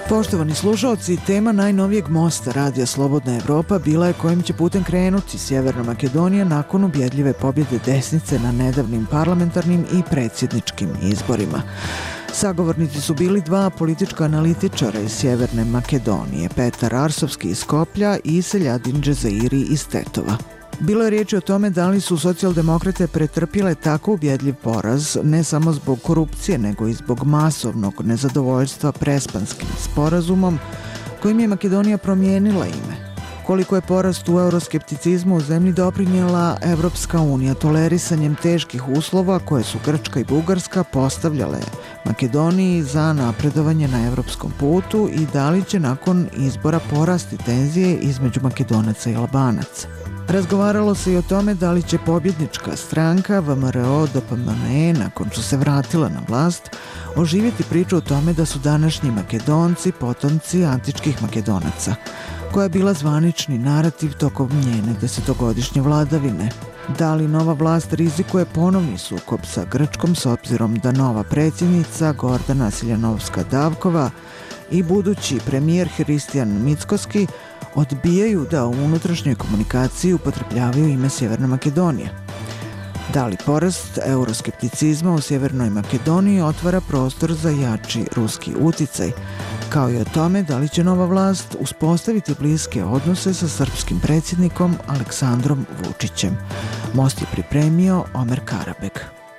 Poštovani slušalci, tema najnovijeg mosta Radija Slobodna Evropa bila je kojim će putem krenuti Sjeverna Makedonija nakon ubjedljive pobjede desnice na nedavnim parlamentarnim i predsjedničkim izborima. Sagovornici su bili dva politička analitičara iz Sjeverne Makedonije, Petar Arsovski iz Skoplja i Seljadin Džezairi iz Tetova. Bilo je riječi o tome da li su socijaldemokrate pretrpjele tako ubjedljiv poraz, ne samo zbog korupcije, nego i zbog masovnog nezadovoljstva Prespanskim sporazumom, kojim je Makedonija promijenila ime. Koliko je porast u euroskepticizmu u zemlji doprinijela Evropska unija tolerisanjem teških uslova koje su Grčka i Bugarska postavljale Makedoniji za napredovanje na evropskom putu i da li će nakon izbora porasti tenzije između Makedonaca i Albanaca. Razgovaralo se i o tome da li će pobjednička stranka VMRO-DPMNE, nakon što se vratila na vlast, oživjeti priču o tome da su današnji Makedonci potomci antičkih Makedonaca, koja je bila zvanični narativ tokom njene desetogodišnje vladavine. Da li nova vlast rizikuje ponovni sukob sa Grčkom s obzirom da nova predsjednica Gordana Siljanovska-Davkova i budući premijer Hristijan Mickoski odbijaju da u unutrašnjoj komunikaciji upotrebljavaju ime Sjeverne Makedonije? Da li porast euroskepticizma u Sjevernoj Makedoniji otvara prostor za jači ruski uticaj, kao i o tome da li će nova vlast uspostaviti bliske odnose sa srpskim predsjednikom Aleksandrom Vučićem? Most je pripremio Omer Karabek.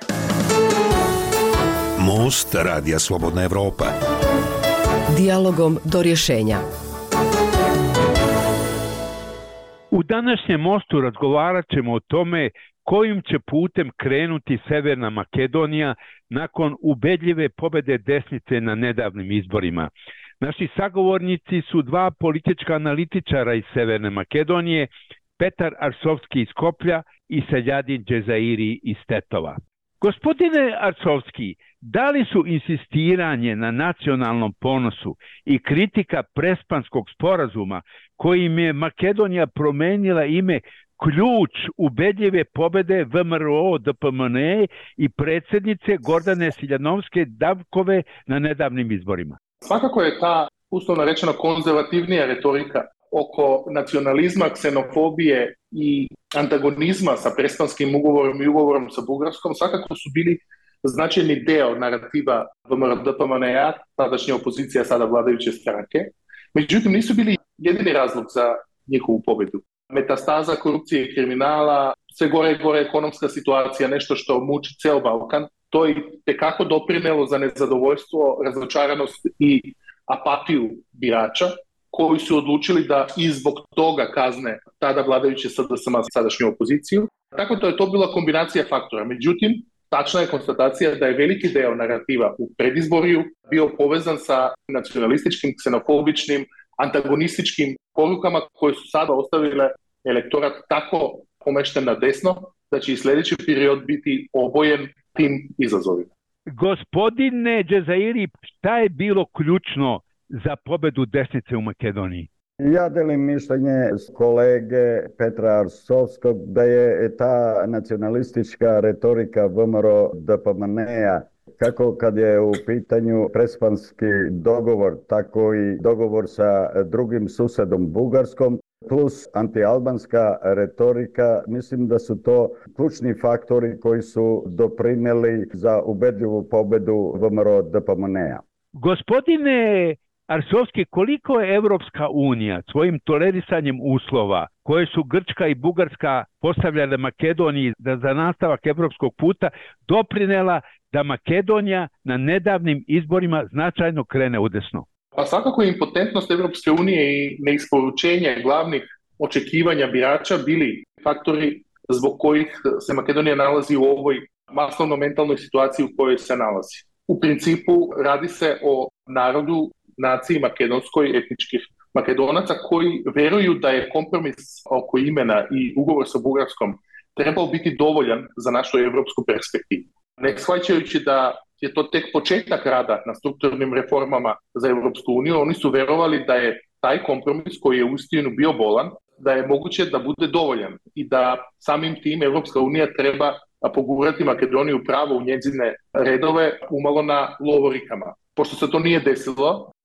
Most Radija Slobodna Evropa. Dijalogom do rješenja. U današnjem mostu razgovarat ćemo o tome kojim će putem krenuti Sjeverna Makedonija nakon ubedljive pobjede desnice na nedavnim izborima. Naši sagovornici su dva politička analitičara iz Sjeverne Makedonije, Petar Arsovski iz Skoplja i Seljadin Džezairi iz Tetova. Gospodine Arsovski, da li su insistiranje na nacionalnom ponosu i kritika Prespanskog sporazuma kojim je Makedonija promijenila ime ključ ubedljive pobjede VMRO-DPMNE i predsjednice Gordane Siljanovske-Davkove na nedavnim izborima? Svakako je ta, uslovno rečeno, konzervativnija retorika oko nacionalizma, ksenofobije i antagonizma sa Prespanskim ugovorom i ugovorom sa Bugarskom svakako su bili značajni deo narativa VMRO-DPMNE-a, tadašnje opozicija, sada vladajuće stranke. Međutim, nisu bili jedini razlog za njihovu pobjedu. Metastaza korupcije i kriminala, sve gore i gore ekonomska situacija, nešto što muči ceo Balkan, to je tekako doprinelo za nezadovoljstvo, razočaranost i apatiju birača, koji su odlučili da i zbog toga kazne tada vladajuće SDSM sadašnju opoziciju. Tako da je to bila kombinacija faktora. Međutim, tačna je konstatacija da je veliki deo narativa u predizborju bio povezan sa nacionalističkim, ksenofobičnim, antagonističkim porukama koje su sada ostavile elektorat tako pomešten na desno da će i sljedeći period biti obojen tim izazovima. Gospodine Džezairi, šta je bilo ključno za pobjedu desnice u Makedoniji? Ja delim mišljenje kolege Petra Arsovskog da je ta nacionalistička retorika VMRO-DPMNE-a, kako kad je u pitanju Prespanski dogovor, tako i dogovor sa drugim susedom Bugarskom, plus antialbanska retorika, mislim da su to ključni faktori koji su doprinijeli za ubedljivu pobjedu VMRO-DPMNE-a. Gospodine Arsovski, koliko je Evropska unija svojim tolerisanjem uslova koje su Grčka i Bugarska postavljale Makedoniji za nastavak evropskog puta doprinela da Makedonija na nedavnim izborima značajno krene udesno? Pa svakako je impotentnost Evropske unije i neisporučenje glavnih očekivanja birača bili faktori zbog kojih se Makedonija nalazi u ovoj masovno-mentalnoj situaciji u kojoj se nalazi. U principu radi se o narodu, naciji makedonskoj, etničkih Makedonaca, koji veruju da je kompromis oko imena i ugovor sa Bugarskom trebao biti dovoljan za našu evropsku perspektivu. Ne shvaćajući da je to tek početak rada na strukturnim reformama za Evropsku uniju, oni su verovali da je taj kompromis koji je uistinu bio bolan, da je moguće da bude dovoljan i da samim tim Evropska unija treba pogurati Makedoniju pravo u njezine redove umalo na lovorikama. Pošto se to nije desilo,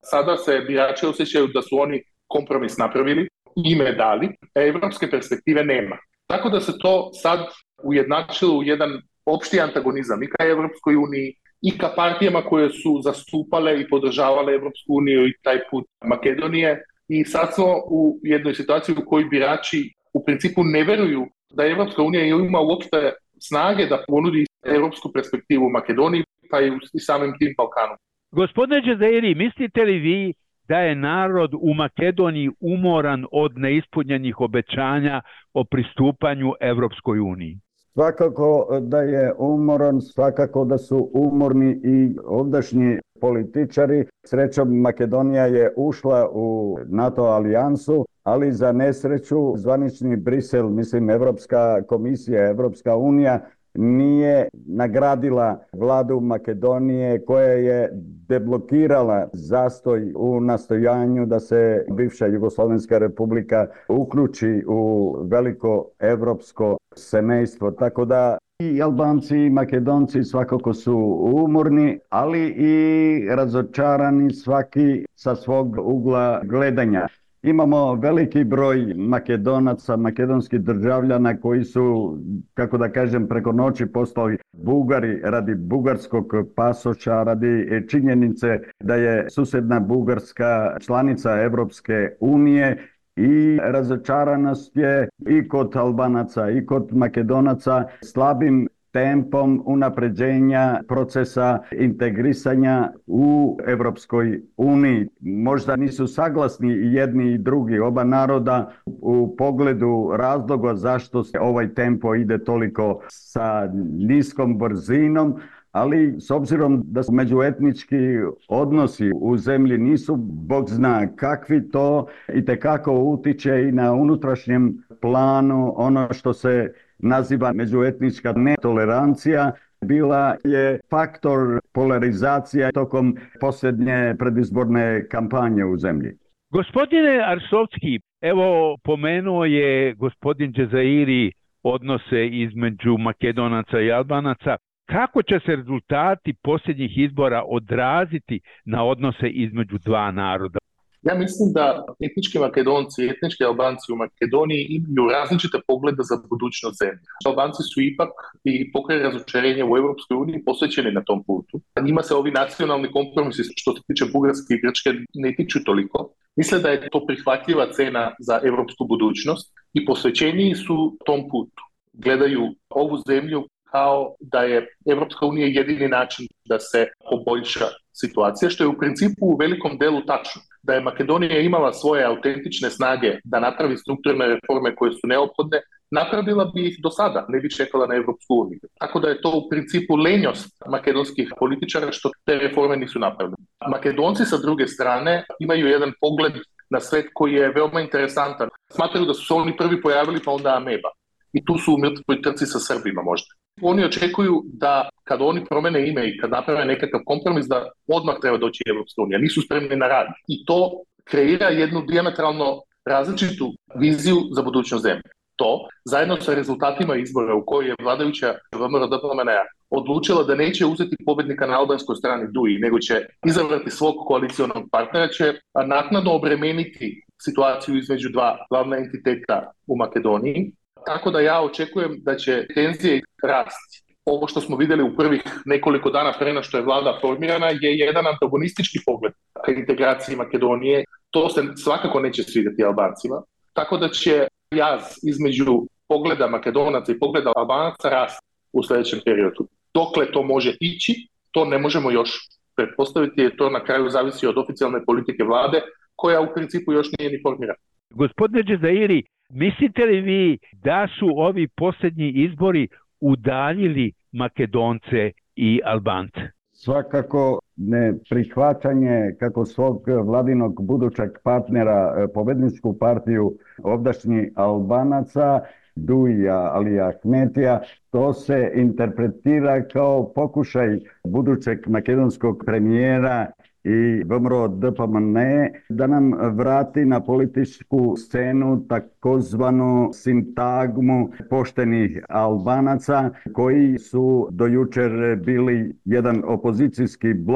Sada se birači osjećaju da su oni kompromis napravili, ime dali, a evropske perspektive nema. Tako da se to sad ujednačilo u jedan opšti antagonizam i ka Evropskoj uniji i ka partijama koje su zastupale i podržavale Evropsku uniju i taj put Makedonije. I sad smo u jednoj situaciji u kojoj birači u principu ne veruju da Evropska unija ima uopšte snage da ponudi evropsku perspektivu Makedoniji pa i samim tim Balkanu. Gospodine Džezairi, mislite li vi da je narod u Makedoniji umoran od neispunjenih obećanja o pristupanju Evropskoj uniji? Svakako da je umoran, svakako da su umorni i ovdašnji političari. Srećom, Makedonija je ušla u NATO alijansu, ali za nesreću zvanični Brisel, mislim Evropska komisija, Evropska unija, nije nagradila vladu Makedonije koja je deblokirala zastoj u nastojanju da se bivša Jugoslovenska republika uključi u veliko evropsko semejstvo. Tako da i Albanci i Makedonci svakako su umorni, ali i razočarani svaki sa svog ugla gledanja. Imamo veliki broj Makedonaca, makedonskih državljana koji su, kako da kažem, preko noći postali Bugari radi bugarskog pasoša, radi činjenice da je susedna Bugarska članica Evropske unije i razočaranost je i kod Albanaca i kod Makedonaca slabim tempom unapređenja procesa integrisanja u Evropskoj uniji. Možda nisu saglasni i jedni i drugi, oba naroda, u pogledu razloga zašto se ovaj tempo ide toliko sa niskom brzinom, ali s obzirom da su međuetnički odnosi u zemlji nisu bog zna kakvi, to itekako utiče i na unutrašnjem planu ono što se naziva međuetnička netolerancija. Bila je faktor polarizacija tokom posljednje predizborne kampanje u zemlji. Gospodine Arsovski, evo pomenuo je gospodin Džezairi odnose između Makedonaca i Albanaca. Kako će se rezultati posljednjih izbora odraziti na odnose između dva naroda? Ja mislim da etnički Makedonci i etnički Albanci u Makedoniji imaju različite poglede za budućnost zemlje. Albanci su ipak i pokraj razočarenja u Evropskoj uniji posvećeni na tom putu. Njima se ovi nacionalni kompromisi što se tiče Bugarske i Grčke ne tiču toliko. Misle da je to prihvatljiva cena za evropsku budućnost i posvećeniji su tom putu. Gledaju ovu zemlju kao da je Evropska unija jedini način da se poboljša situacija, što je u principu u velikom delu tačno. Da je Makedonija imala svoje autentične snage da napravi strukturne reforme koje su neophodne, napravila bi ih do sada, ne bi čekala na Evropsku uniju. Tako da je to u principu lenjost makedonskih političara što te reforme nisu napravljene. Makedonci sa druge strane imaju jedan pogled na svet koji je veoma interesantan. Smatraju da su se oni prvi pojavili pa onda ameba. I tu su u mrtvoj trci sa Srbima možda. Oni očekuju da kad oni promene ime i kad naprave nekakav kompromis da odmah treba doći Evropska unija. Nisu spremni na rad. I to kreira jednu dijametralno različitu viziju za budućnost zemlje. To, zajedno sa rezultatima izbora u kojoj je vladajuća VMRO-DPMNE odlučila da neće uzeti pobednika na albanskoj strani DUI, nego će izabrati svog koalicionog partnera, će naknadno obremeniti situaciju između dva glavna entiteta u Makedoniji. Tako da ja očekujem da će tenzije rasti. Ovo što smo vidjeli u prvih nekoliko dana pre nego što je vlada formirana je jedan antagonistički pogled ka integraciji Makedonije. To se svakako neće svidjeti Albancima. Tako da će jaz između pogleda Makedonaca i pogleda Albanaca rasti u sljedećem periodu. Dokle to može ići, to ne možemo još pretpostaviti jer to na kraju zavisi od oficijalne politike vlade koja u principu još nije ni formirana. Gospodine Džezairi, mislite li vi da su ovi posljednji izbori udaljili Makedonce i Albance? Svakako neprihvaćanje kako svog vladinog budućeg partnera, pobedničku partiju ovdašnjih Albanaca, Duija Alija Ahmetija, to se interpretira kao pokušaj budućeg makedonskog premijera i VMRO-DPMNE da nam vrati na političku scenu takozvanu sintagmu poštenih Albanaca koji su do jučer bili jedan opozicijski blok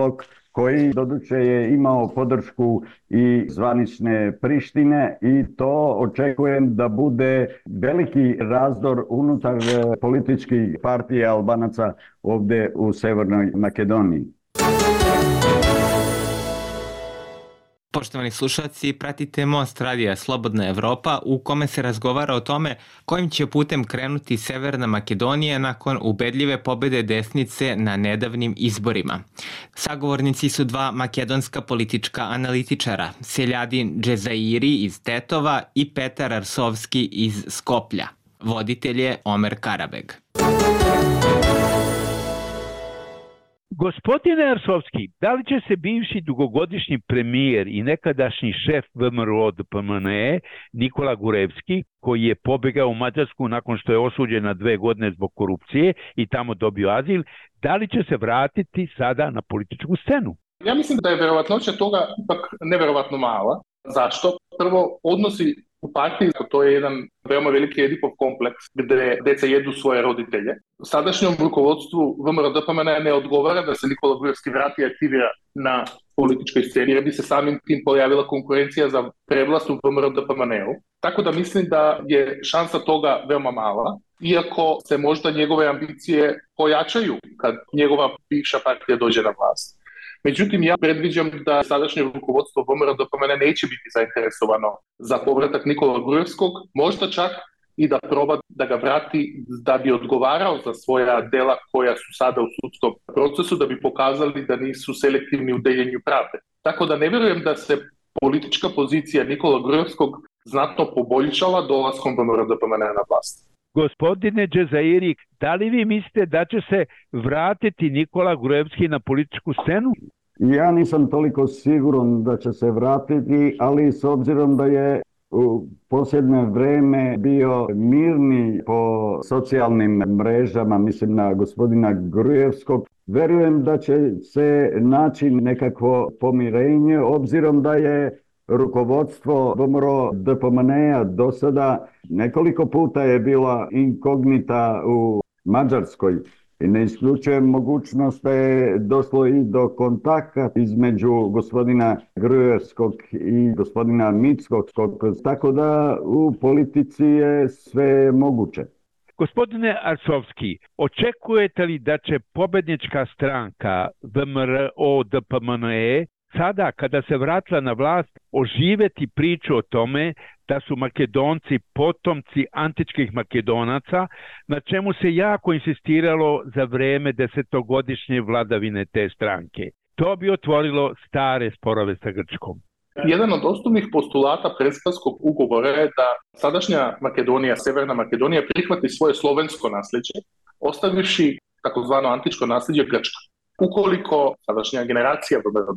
koji doduše je imao podršku i zvanične Prištine i to očekujem da bude veliki razdor unutar političkih partija Albanaca ovdje u Severnoj Makedoniji. Poštovani slušalci, pratite Most radija Slobodna Evropa u kome se razgovara o tome kojim će putem krenuti Severna Makedonija nakon ubedljive pobede desnice na nedavnim izborima. Sagovornici su dva makedonska politička analitičara, Seljadin Džezairi iz Tetova i Petar Arsovski iz Skoplja. Voditelj je Omer Karabeg. Gospodine Arsovski, da li će se bivši dugogodišnji premijer i nekadašnji šef VMRO DPMNE Nikola Gurevski, koji je pobegao u Mađarsku nakon što je osuđen na 2 godine zbog korupcije i tamo dobio azil, da li će se vratiti sada na političku scenu? Ja mislim da je verovatnoća toga ipak neverovatno mala. Zašto? Prvo, odnosi u partiji, to je jedan veoma veliki Edipov kompleks gde deca jedu svoje roditelje. Sadašnjom rukovodstvu VMRO DPMNE ne odgovara da se Nikola Gurevski vrati i aktivira na političkoj sceni, jer bi se samim tim pojavila konkurencija za prevlast u VMRO DPMNE-u. Tako da mislim da je šansa toga veoma mala, iako se možda njegove ambicije pojačaju kad njegova bivša partija dođe na vlast. Međutim, ja predviđam da sadašnje rukovodstvo VMRO DPMNE neće biti zainteresovano za povratak Nikola Gurevskog, možda čak i da proba da ga vrati da bi odgovarao za svoja dela koja su sada u sudskom procesu, da bi pokazali da nisu selektivni u deljenju pravde. Tako da ne vjerujem da se politička pozicija Nikola Gurevskog znatno poboljšala dolaskom VMRO DPMNE na vlast. Gospodine Džezairi, da li vi mislite da će se vratiti Nikola Gurevski na političku scenu? Ja nisam toliko siguran da će se vratiti, ali s obzirom da je u posljednje vreme bio mirni po socijalnim mrežama, mislim na gospodina Gurevskog, verujem da će se naći nekakvo pomirenje, obzirom da je rukovodstvo VMRO DPMNE-a do sada nekoliko puta je bila inkognita u Mađarskoj. I ne isključujem mogućnost da je došlo i do kontakta između gospodina Gruevskog i gospodina Mickog, tako da u politici je sve moguće. Gospodine Arsovski, očekujete li da će pobednička stranka VMRO DPMNE sada, kada se vratila na vlast, oživeti priču o tome da su Makedonci potomci antičkih Makedonaca, na čemu se jako insistiralo za vreme 10-godišnje vladavine te stranke? To bi otvorilo stare sporove sa Grčkom. Jedan od osnovnih postulata Prespanskog ugovora je da sadašnja Makedonija, Severna Makedonija, prihvati svoje slovensko nasljeđe, ostavivši takozvano antičko nasljeđe Grčka. Ukoliko sadašnja generacija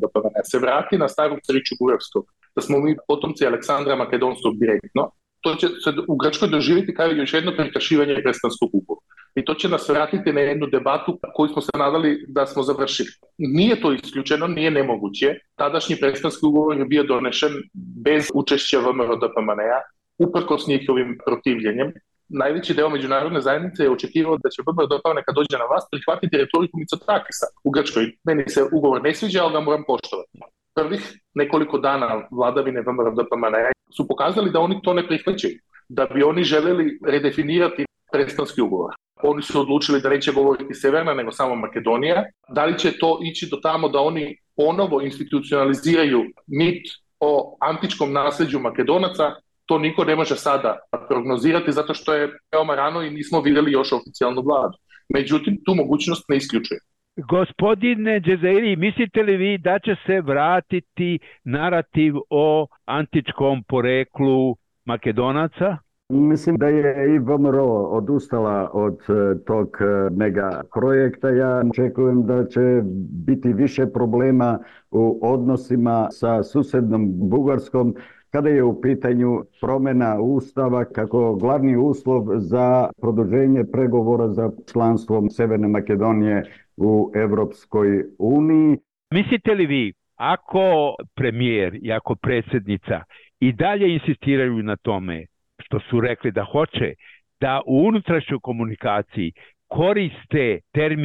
se vrati na staru priču Gurevskog, da smo mi potomci Aleksandra Makedonskog direktno, to će se u Grčkoj doživjeti kao još jedno prekršivanje Prespanskog ugovora. I to će nas vratiti na jednu debatu koju smo se nadali da smo završili. Nije to isključeno, nije nemoguće. Tadašnji Prespanski ugovor je bio donešen bez učešća VMRO DPMNE-a, uprkos njihovim protivljenjem. Najveći deo međunarodne zajednice je očekivao da će VMRO DPMNE kad dođe na vlast prihvatiti retoriku Mitsotakisa u Grčkoj. Meni se ugovor ne sviđa, ali ga moram poštovati. Prvih nekoliko dana vladavine VMRO DPMNE su pokazali da oni to ne prihvaćaju, da bi oni želeli redefinirati Prespanski ugovor. Oni su odlučili da neće govoriti Severna, nego samo Makedonija. Da li će to ići do tamo da oni ponovo institucionaliziraju mit o antičkom nasljeđu Makedonaca, to niko ne može sada prognozirati zato što je veoma rano i nismo vidjeli još oficijalnu vladu. Međutim, tu mogućnost ne isključuje. Gospodine Džezairi, mislite li vi da će se vratiti narativ o antičkom poreklu Makedonaca? Mislim da je i VMRO odustala od tog mega projekta. Ja očekujem da će biti više problema u odnosima sa susjednom Bugarskom kada je u pitanju promjena ustava kako glavni uslov za produženje pregovora za članstvom Severne Makedonije u Europskoj uniji. Mislite li vi, ako premijer i ako predsjednica i dalje insistiraju na tome što su rekli da hoće, da u unutrašnjoj komunikaciji koriste termin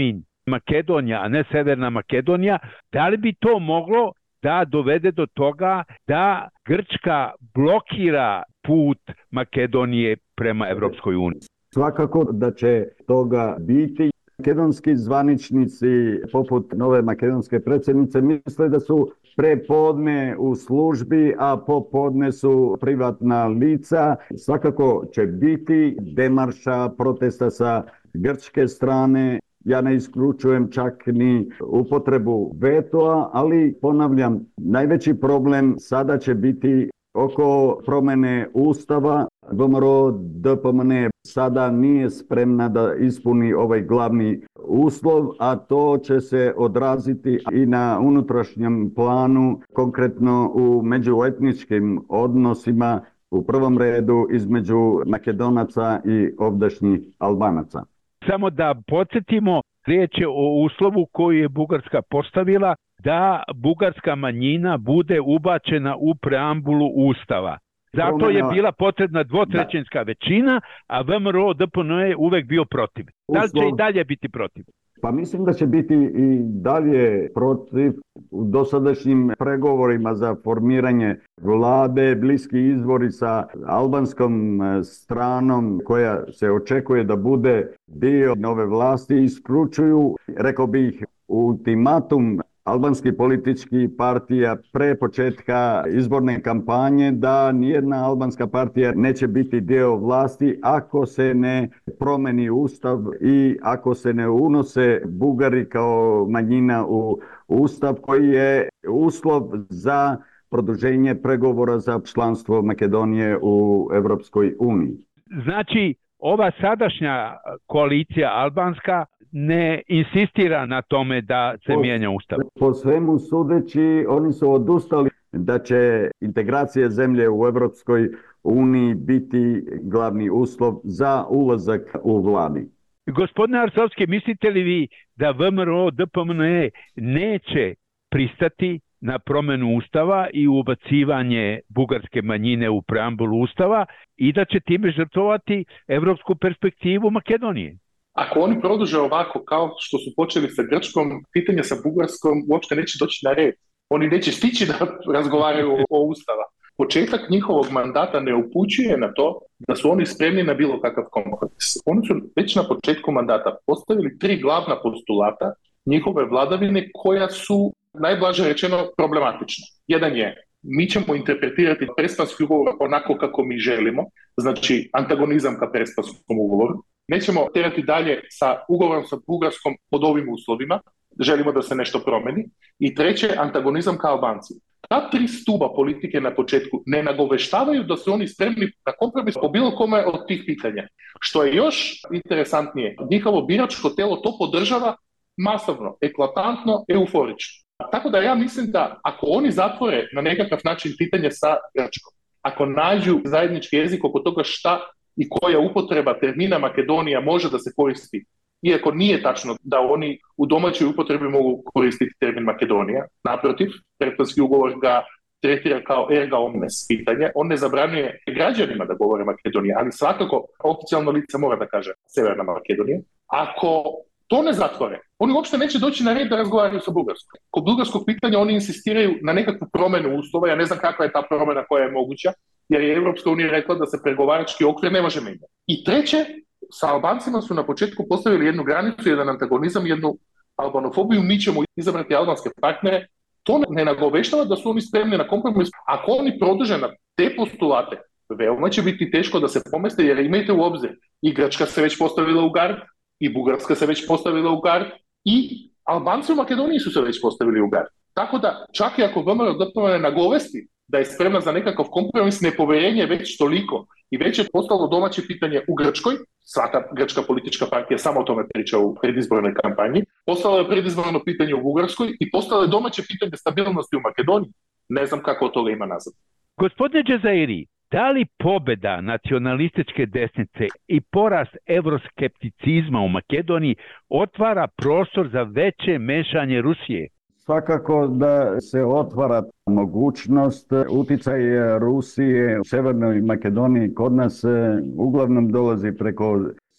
Makedonija, a ne Severna Makedonija, da li bi to moglo da dovede do toga da Grčka blokira put Makedonije prema Evropskoj uniji? Svakako da će toga biti. Makedonski zvaničnici, poput nove makedonske predsjednice, misle da su prepodne u službi, a popodne su privatna lica. Svakako će biti demarša protesta sa grčke strane. Ja ne isključujem čak ni upotrebu vetoa, ali ponavljam, najveći problem sada će biti oko promjene Ustava. VMRO DPMNE sada nije spremna da ispuni ovaj glavni uslov, a to će se odraziti i na unutrašnjem planu, konkretno u međuetničkim odnosima, u prvom redu između Makedonaca i ovdašnjih Albanaca. Samo da podsjetimo, riječ je o uslovu koji je Bugarska postavila da bugarska manjina bude ubačena u preambulu Ustava. Zato je bila potrebna dvotrećinska većina, a VMRO DPMNE je uvek bio protiv. Da li će i dalje biti protiv? Pa mislim da će biti i dalje protiv. U dosadašnjim pregovorima za formiranje vlade, bliski izbori sa albanskom stranom koja se očekuje da bude dio nove vlasti, isključuju, rekao bih, ultimatum albanskih političkih partija pre početka izborne kampanje da nijedna albanska partija neće biti dio vlasti ako se ne promeni ustav i ako se ne unose Bugari kao manjina u ustav koji je uslov za produženje pregovora za članstvo Makedonije u Evropskoj uniji. Znači, ova sadašnja koalicija albanska ne insistira na tome da se mijenja ustav. Po svemu sudeći, oni su odustali da će integracija zemlje u Evropskoj uniji biti glavni uslov za ulazak u vladi. Gospodine Arsovski, mislite li vi da VMRO DPMNE neće pristati na promjenu ustava i ubacivanje bugarske manjine u preambulu ustava i da će time žrtvovati evropsku perspektivu Makedonije? Ako oni produže ovako kao što su počeli sa Grčkom, pitanje sa Bugarskom uopšte neće doći na red. Oni neće stići da razgovaraju o ustava. Početak njihovog mandata ne upućuje na to da su oni spremni na bilo kakav kompromis. Oni su već na početku mandata postavili 3 glavna postulata njihove vladavine koja su, najblaže rečeno, problematična. Jedan je, mi ćemo interpretirati Prespanski ugovor onako kako mi želimo, znači antagonizam ka Prespanskom ugovoru. Nećemo terati dalje sa ugovorom sa Bugarskom pod ovim uslovima, želimo da se nešto promeni. I treće, antagonizam ka Albanci. Ta 3 stuba politike na početku ne nagoveštavaju da su oni spremni na kompromis po bilo kome od tih pitanja. Što je još interesantnije, njihovo biračko telo to podržava masovno, eklatantno, euforično. Tako da ja mislim da ako oni zatvore na nekakav način pitanje sa Grčkom, ako nađu zajednički jezik oko toga šta i koja upotreba termina Makedonija može da se koristi, iako nije tačno da oni u domaćoj upotrebi mogu koristiti termin Makedonija, naprotiv, Prespanski ugovor ga tretira kao erga omnes pitanje, on ne zabranjuje građanima da govore Makedonija, ali svakako oficijalno lice mora da kaže Severna Makedonija. Ako to ne zatvore, oni uopšte neće doći na red da razgovaraju sa Bugarskom. Kod bugarskog pitanja oni insistiraju na nekakvu promjenu uslova, ja ne znam kakva je ta promjena koja je moguća, jer je Evropska unija rekla da se pregovarački okvir ne može mijenjati. I treće, sa Albancima su na početku postavili jednu granicu, jedan antagonizam, jednu albanofobiju, mi ćemo izabrati albanske partnere. To ne nagoveštava da su oni spremni na kompromis. Ako oni produže na te postulate, veoma će biti teško da se pomeste, jer imajte u obzir, i Grčka se već postavila u gard, i Bugarska se već postavila u gard, i Albanci u Makedoniji su se već postavili u gard. Tako da, čak i ako VMRO DPMNE nagovesti da je spremna za nekakav kompromis, nepovjerenje je već toliko i već je postalo domaće pitanje u Grčkoj, svaka grčka politička partija samo o tome priča u predizbornoj kampanji, postalo je predizborno pitanje u Bugarskoj i postalo je domaće pitanje stabilnosti u Makedoniji. Ne znam kako od toga ima nazad. Gospodine Džezairi, da li pobjeda nacionalističke desnice i porast evroskepticizma u Makedoniji otvara prostor za veće mešanje Rusije? Svakako da se otvara mogućnost. Uticaj Rusije u Severnoj Makedoniji kod nas uglavnom dolazi preko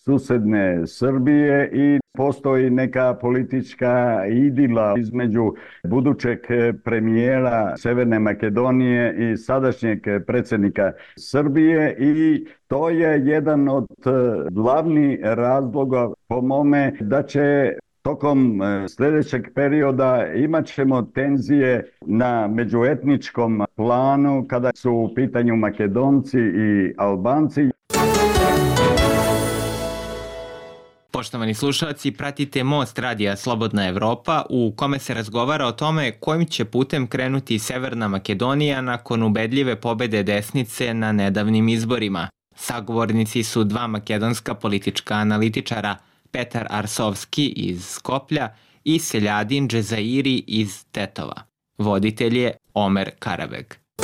susedne Srbije i postoji neka politička idila između budućeg premijera Severne Makedonije i sadašnjeg predsjednika Srbije i to je jedan od glavnih razloga po mome da će tokom sljedećeg perioda imat ćemo tenzije na međuetničkom planu kada su u pitanju Makedonci i Albanci. Poštovani slušalci, pratite Most radija Slobodna Evropa u kome se razgovara o tome kojim će putem krenuti Severna Makedonija nakon ubedljive pobede desnice na nedavnim izborima. Sagovornici su dva makedonska politička analitičara, Petar Arsovski iz Skoplja i Seljadin Džezairi iz Tetova. Voditelj je Omer Karabeg.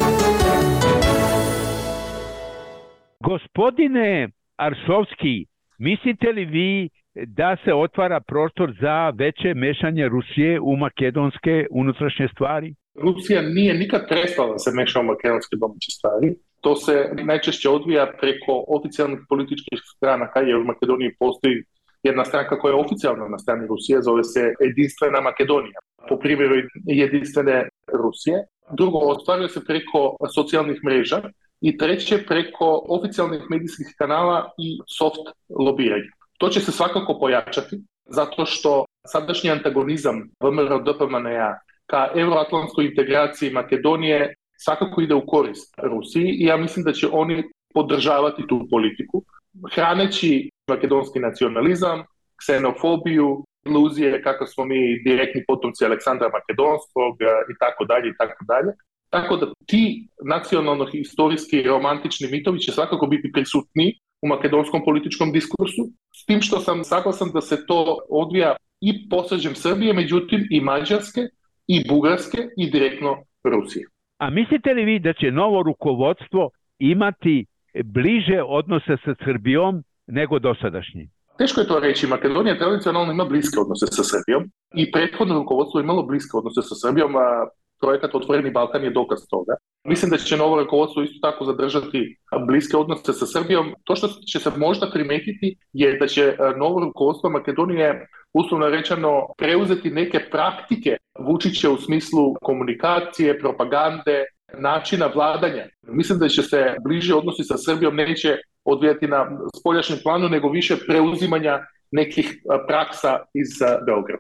Gospodine Arsovski, mislite li vi da se otvara prostor za veće mešanje Rusije u makedonske unutrašnje stvari? Rusija nije nikad prestala da se meša u makedonske domaće stvari. To se najčešće odvija preko oficijalnih političkih stranaka, jer u Makedoniji postoji jedna stranka koja je oficijalno na strani Rusije, zove se Jedinstvena Makedonija, po primjeru Jedinstvene Rusije. Drugo, ostvaruje se preko socijalnih mreža i treće preko oficijalnih medijskih kanala i soft lobiranja. To će se svakako pojačati, zato što sadašnji antagonizam VMRO-DPMNE-a ka euroatlantskoj integraciji Makedonije svakako ide u korist Rusiji i ja mislim da će oni podržavati tu politiku, hraneći makedonski nacionalizam, ksenofobiju, iluzije kako smo mi direktni potomci Aleksandra Makedonskog i tako dalje i tako dalje. Tako da ti nacionalno-historijski romantični mitovi će svakako biti prisutni u makedonskom političkom diskursu, s tim što sam saglasan da se to odvija i posađem Srbije, međutim i Mađarske, i Bugarske, i direktno Rusije. A mislite li vi da će novo rukovodstvo imati bliže odnose sa Srbijom nego dosadašnji? Teško je to reći. Makedonija tradicionalno ima bliske odnose sa Srbijom i prethodno rukovodstvo imalo bliske odnose sa Srbijom, a projekat Otvoreni Balkan je dokaz toga. Mislim da će novo rukovodstvo isto tako zadržati bliske odnose sa Srbijom. To što će se možda primetiti je da će novo rukovodstvo Makedonije uslovno rečeno preuzeti neke praktike Vučića u smislu komunikacije, propagande, načina vladanja. Mislim da će se bliže odnosi sa Srbijom neće odvijati na spoljašnjem planu, nego više preuzimanja nekih praksa iz Beograda.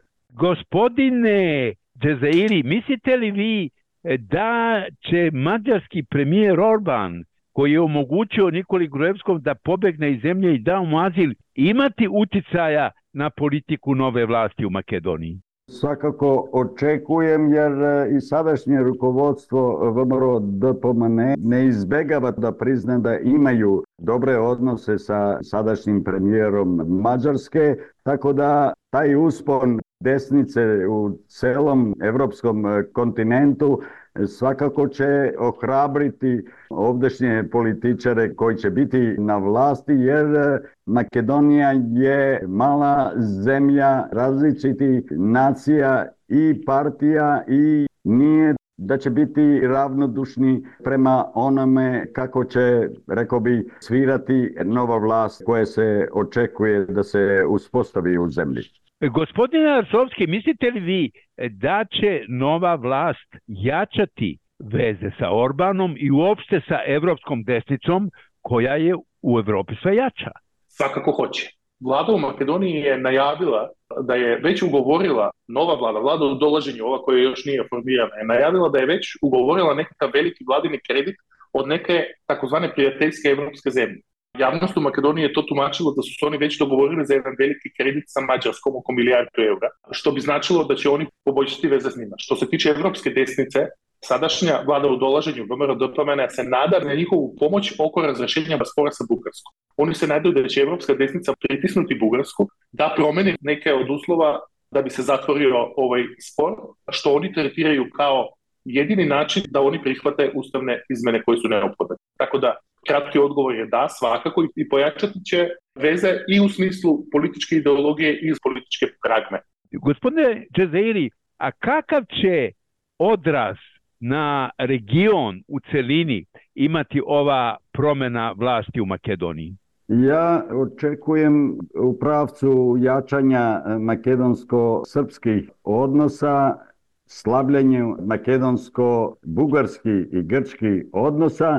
Gospodine Džezairi, mislite li vi da će mađarski premijer Orban, koji je omogućio Nikoli Gruevskom da pobegne iz zemlje i da mu azil, imati uticaja na politiku nove vlasti u Makedoniji? Svakako očekujem, jer i sadašnje rukovodstvo VMRO-DPMNE ne izbegava da prizna da imaju dobre odnose sa sadašnjim premijerom Mađarske, tako da taj uspon desnice u celom evropskom kontinentu svakako će ohrabriti ovdašnje političare koji će biti na vlasti, jer Makedonija je mala zemlja različitih nacija i partija i nije da će biti ravnodušni prema onome kako će, rekao bi, svirati nova vlast koja se očekuje da se uspostavi u zemlji. Gospodine Arsovski, mislite li vi da će nova vlast jačati veze sa Orbanom i uopšte sa evropskom desnicom koja je u Evropi sve jača? Svakako hoće. Vlada u Makedoniji je najavila da je već ugovorila, nova vlada u dolaženju, ova koja još nije formirana, je najavila da je već ugovorila nekakav veliki vladini kredit od neke takozvane prijateljske evropske zemlje. Javnost u Makedoniji je to tumačilo da su se oni već dogovorili za jedan veliki kredit sa Mađarskom oko €1.000.000.000, što bi značilo da će oni poboljšati veze s njima. Što se tiče evropske desnice, sadašnja vlada u dolaženju VMRO-DPMNE se nada na njihovu pomoć oko razrešenja spora sa Bugarskom. Oni se nadaju da će evropska desnica pritisnuti Bugarsku da promeni neke od uslova da bi se zatvorio ovaj spor, što oni tretiraju kao jedini način da oni prihvate ustavne izmene koje su neophodne. Tako da kratki odgovor je da, svakako, i pojačati će veze i u smislu političke ideologije i iz političke pragme. Gospodine Džezairi, a kakav će odraz na region u celini imati ova promjena vlasti u Makedoniji? Ja očekujem u pravcu jačanja makedonsko-srpskih odnosa, slabljenju makedonsko-bugarskih i grčkih odnosa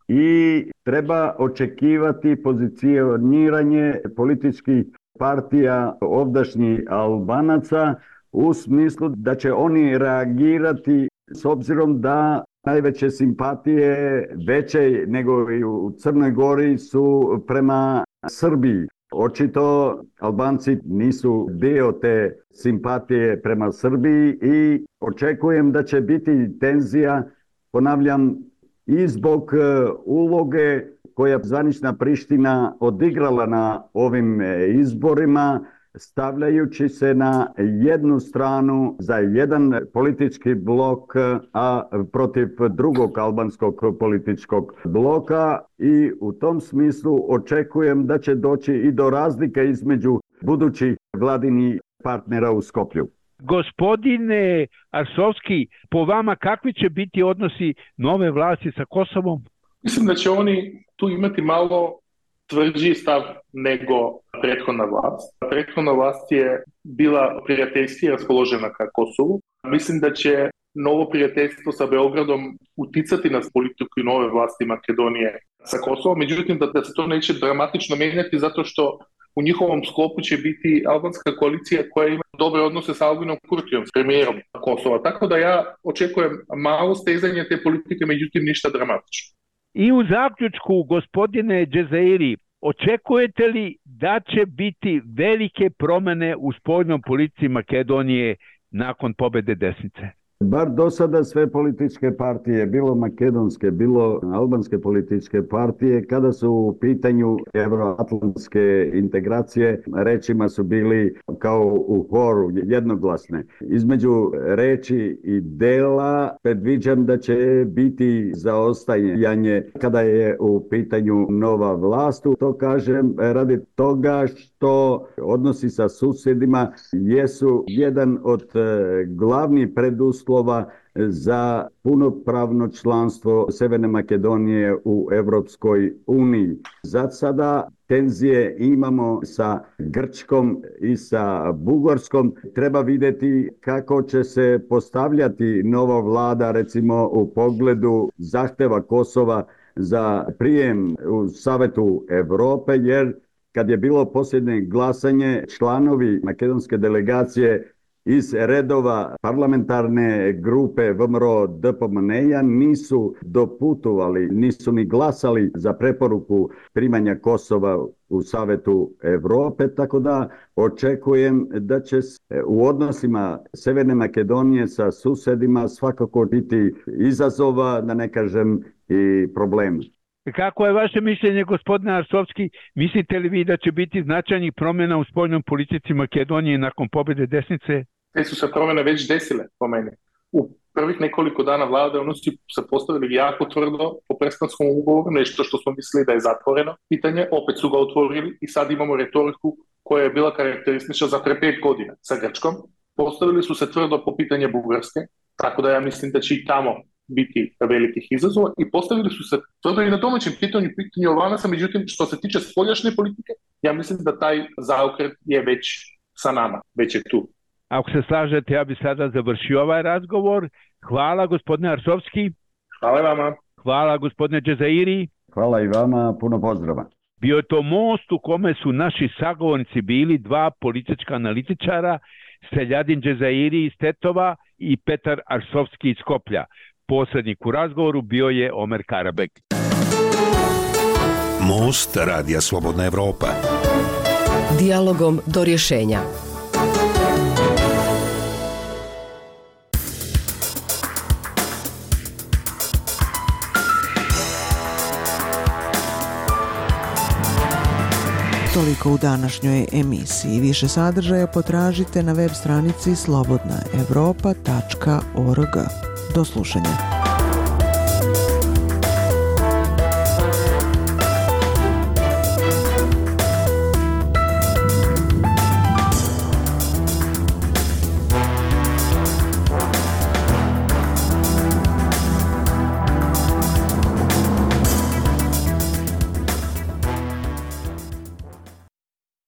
i treba očekivati pozicioniranje političkih partija ovdašnjih Albanaca u smislu da će oni reagirati s obzirom da najveće simpatije, veće nego i u Crnoj Gori, su prema Srbiji. Očito Albanci nisu dio te simpatije prema Srbiji i očekujem da će biti tenzija, ponavljam, i zbog uloge koja zvanična Priština odigrala na ovim izborima, stavljajući se na jednu stranu za jedan politički blok, a protiv drugog albanskog političkog bloka, i u tom smislu očekujem da će doći i do razlike između budućih vladinih partnera u Skoplju. Gospodine Arsovski, po vama kakvi će biti odnosi nove vlasti sa Kosovom? Mislim da će oni tu imati malo tvrđi stav nego prethodna vlast. Prethodna vlast je bila prijateljski raspoložena ka Kosovu. Mislim da će novo prijateljstvo sa Beogradom uticati na politiku nove vlasti Makedonije sa Kosovom. Međutim, da se to neće dramatično mijenjati zato što u njihovom sklopu će biti albanska koalicija koja ima dobre odnose sa Albinom Kurtijom, s premijerom Kosova. Tako da ja očekujem malo stezanje te politike, međutim ništa dramatično. I u zaključku, gospodine Džezairi, očekujete li da će biti velike promjene u spoljnoj politici Makedonije nakon pobjede desnice? Bar do sada sve političke partije, bilo makedonske, bilo albanske političke partije, kada su u pitanju euroatlantske integracije, rečima su bili kao u horu, jednoglasne. Između reči i dela predviđam da će biti zaostajanje kada je u pitanju nova vlast. To kažem radi toga što odnosi sa susjedima jesu jedan od glavnih preduslova za punopravno članstvo Sjeverne Makedonije u Europskoj uniji. Za sada tenzije imamo sa Grčkom i sa Bugarskom. Treba vidjeti kako će se postavljati nova vlada, recimo u pogledu zahtjeva Kosova za prijem u Savetu Europe, jer kad je bilo posljednje glasanje, članovi makedonske delegacije iz redova parlamentarne grupe VMRO DPMNE-a nisu doputovali, nisu ni glasali za preporuku primanja Kosova u Savetu Europe, tako da očekujem da će u odnosima Sjeverne Makedonije sa susjedima svakako biti izazova, da ne kažem i problema. Kako je vaše mišljenje, gospodine Arsovski? Mislite li vi da će biti značajnih promjena u spoljnoj politici Makedonije nakon pobjede desnice? Te su se promjene već desile po meni. U prvih nekoliko dana vlade oni su se postavili jako tvrdo po Prespanskom ugovoru, nešto što smo mislili da je zatvoreno pitanje, opet su ga otvorili i sad imamo retoriku koja je bila karakteristična za pre 5 godina sa Grčkom. Postavili su se tvrdo po pitanje Bugarske, tako da ja mislim da će i tamo biti velikih izazova, i postavili su se tvrdo i na domaćem pitanju Albanaca. Međutim, što se tiče spoljašnje politike, ja mislim da taj zaokret je već sa nama, već je tu. Ako se slažete, ja bi sada završio ovaj razgovor. Hvala, gospodine Arsovski. Hvala vama. Hvala, gospodine Džezairi. Hvala i vama, puno pozdrava. Bio je to most u kome su naši sagovornici bili dva politička analitičara, Seljadin Džezairi iz Tetova i Petar Arsovski iz Skoplja. Posrednik u razgovoru bio je Omer Karabek. Most Radija Slobodna Evropa. Dijalogom do rješenja. Toliko u današnjoj emisiji. Više sadržaja potražite na web stranici slobodnaevropa.org. Do slušanja.